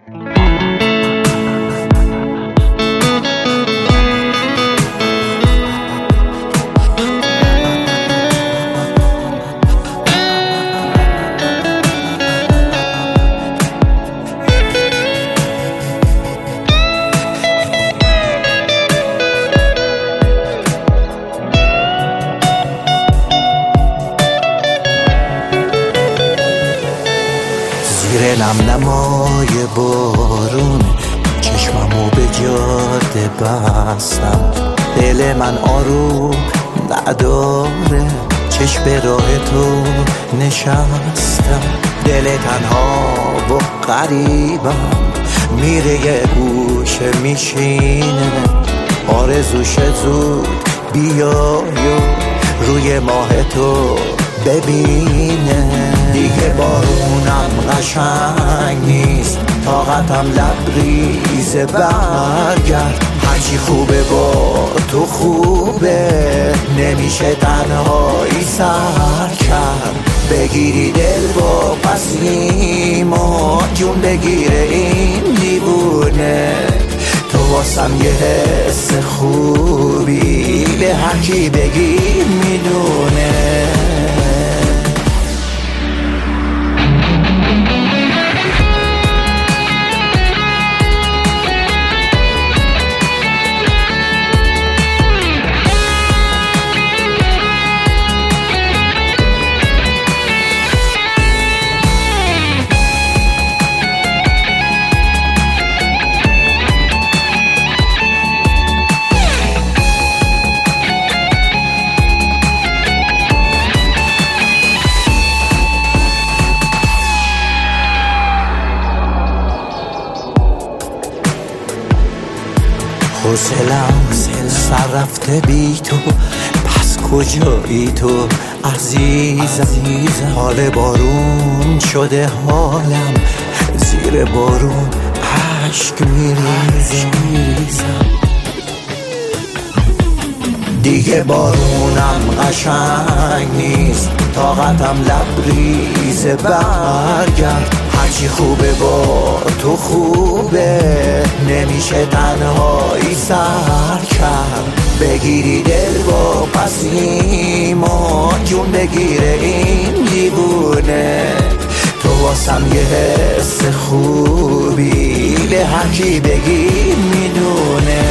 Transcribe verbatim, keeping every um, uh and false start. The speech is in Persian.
زیر نم نمای بارون چشممو به جاده بستم، دل من آروم نداره، چشم به راه تو نشستم. دل تنها و غریبم میره یه گوشه میشینه، آرزوش زود بیای و روی ماه تو ببینه. دیگه بارونم قشنگ نیست، طاقتم لبریز، برگرد. هرچی خوبه با تو خوبه، نمیشه تنهایی سر کرد. بگیری دل با پسیما، جون بگیره این دیوونه. تو واسم یه حس خوبی، به هر کی بگی میدونه. حوصله‌ام سر رفته بی تو، پس کجایی تو عزیزم؟ حال بارون شده حالم، زیر بارون عشق میریزم. دیگه بارونم قشنگ نیست، طاقتم لبریز، برگرد. هرچی خوبه با تو خوبه، نمیشه تنهایی سر کرد. بگیری دل با پسیما، جون بگیره این دیوونه. تو واسم یه حس خوبی، به هر کی بگی میدونه.